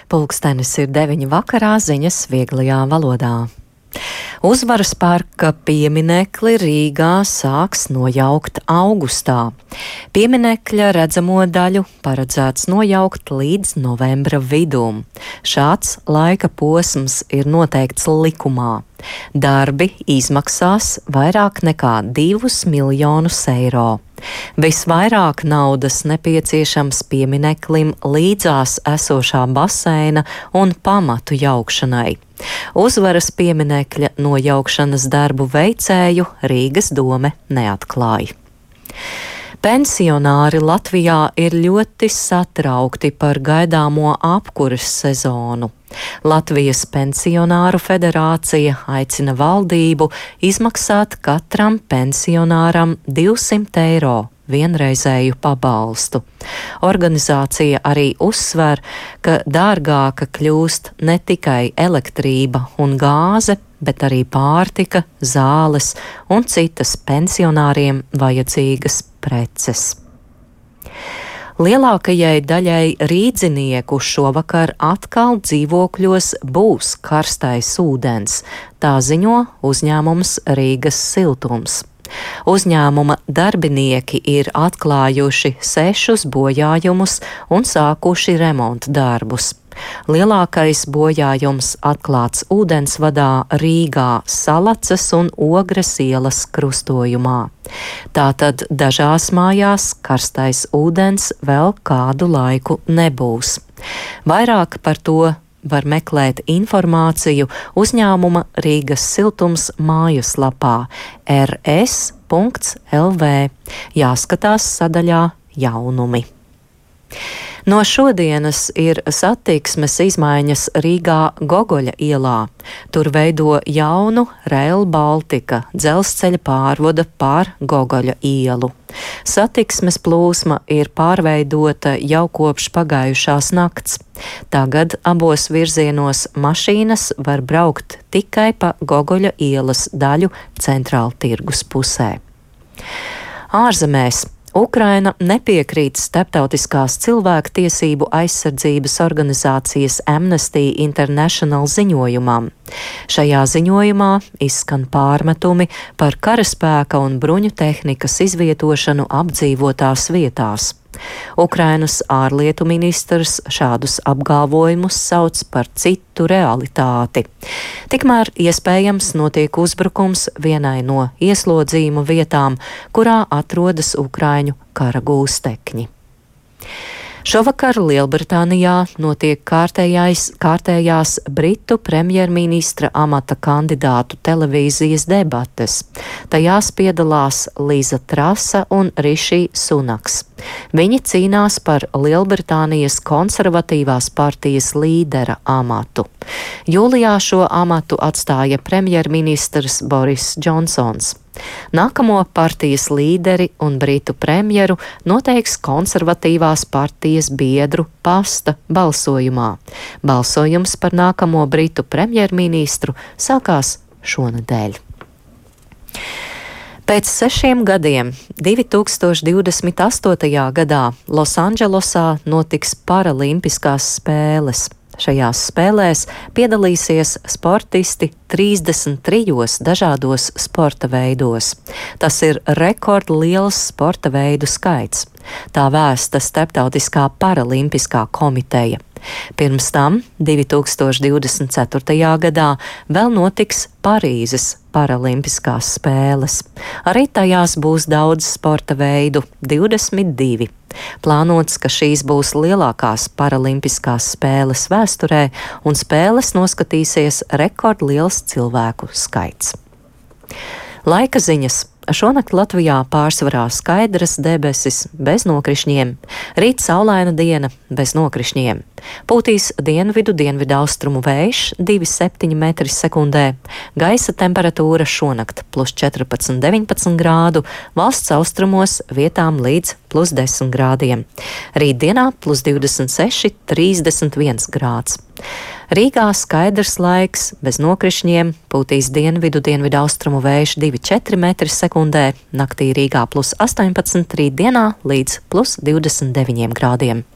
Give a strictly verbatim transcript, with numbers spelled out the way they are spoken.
Pulkstenis ir deviņi vakarā, ziņas vieglajā valodā. Uzvaras parka pieminekli Rīgā sāks nojaukt augustā. Pieminekļa redzamo daļu paredzēts nojaukt līdz novembra vidum. Šāds laika posms ir noteikts likumā. Darbi izmaksās vairāk nekā divus miljonus eiro. Visvairāk naudas nepieciešams piemineklim līdzās esošā baseina un pamatu jaukšanai. Uzvaras pieminekļa nojaukšanas darbu veicēju Rīgas dome neatklāja. Pensionāri Latvijā ir ļoti satraukti par gaidāmo apkures sezonu. Latvijas Pensionāru federācija aicina valdību izmaksāt katram pensionāram divsimt eiro vienreizēju pabalstu. Organizācija arī uzsver, ka dārgāka kļūst ne tikai elektrība un gāze, bet arī pārtika, zāles un citas pensionāriem vajadzīgas preces. Lielākajai daļai rīdzinieku šovakar atkal dzīvokļos būs karstais ūdens, tā ziņo uzņēmums Rīgas siltums. Uzņēmuma darbinieki ir atklājuši sešus bojājumus un sākuši remonta darbus. Lielākais bojājums atklāts ūdensvadā Rīgā Salacas un Ogres ielas krustojumā. Tātad dažās mājās karstais ūdens vēl kādu laiku nebūs. Vairāk par to var meklēt informāciju uzņēmuma Rīgas siltums mājaslapā r s punkts l v. Jāskatās sadaļā jaunumi. No šodienas ir satiksmes izmaiņas Rīgā Gogoļa ielā. Tur veido jaunu Rail Baltica dzelzceļa pārvada pār Gogoļa ielu. Satiksmes plūsma ir pārveidota jau kopš pagājušās nakts. Tagad abos virzienos mašīnas var braukt tikai pa Gogoļa ielas daļu centrāla tirgus pusē. Ārzemēs Ukraina nepiekrīt starptautiskās cilvēktiesību aizsardzības organizācijas Amnesty International ziņojumam. Šajā ziņojumā izskan pārmetumi par karaspēka un bruņu tehnikas izvietošanu apdzīvotās vietās. Ukrainas ārlietu ministrs šādus apgalvojumus sauc par citu realitāti. Tikmēr iespējams notiek uzbrukums vienai no ieslodzījuma vietām, kurā atrodas ukraiņu kara gūstekņi. Šovakar Lielbritānijā notiek kārtējais, kārtējās Britu premjerministra amata kandidātu televīzijas debates. Tajās piedalās Liza Trasa un Riši Sunaks. Viņi cīnās par Lielbritānijas konservatīvās partijas līdera amatu. Jūlijā šo amatu atstāja premjerministrs Boris Džonsons. Nākamo partijas līderi un Britu premjeru noteiks konservatīvās partijas biedru pasta balsojumā. Balsojums par nākamo Britu premjerministru sākās šonedēļ. Pēc sešiem gadiem, divi tūkstoši divdesmit astotajā gadā, Losandželosā notiks paralimpiskās spēles. Šajās spēlēs piedalīsies sportisti trīsdesmit trijos dažādos sporta veidos. Tas ir rekordliels sporta veidu skaits. Tā vēsta Starptautiskā paralimpiskā komiteja. Pirms tam, divi tūkstoši divdesmit ceturtajā gadā, vēl notiks Parīzes paralimpiskās spēles. Arī tajās būs daudz sporta veidu - divdesmit divi. Plānots, ka šīs būs lielākās paralimpiskās spēles vēsturē, un spēles noskatīsies rekordliels cilvēku skaits. Laika ziņas. Šonakt Latvijā pārsvarā skaidras debesis bez nokrišņiem. Rīt saulaina diena bez nokrišņiem. Pūtīs dienvidu dienvidu austrumu vējš divi septiņi metri sekundē. Gaisa temperatūra šonakt plus četrpadsmit deviņpadsmit grādu, valsts austrumos vietām līdz plus desmit grādiem. Rītdienā plus divdesmit seši trīsdesmit viens grāds. Rīgā skaidrs laiks, bez nokrišņiem, pūtīs dienvidu dienvidu austrumu vējš divi četri metri sekundē, naktī Rīgā plus astoņpadsmit, rītdienā līdz plus divdesmit deviņiem grādiem.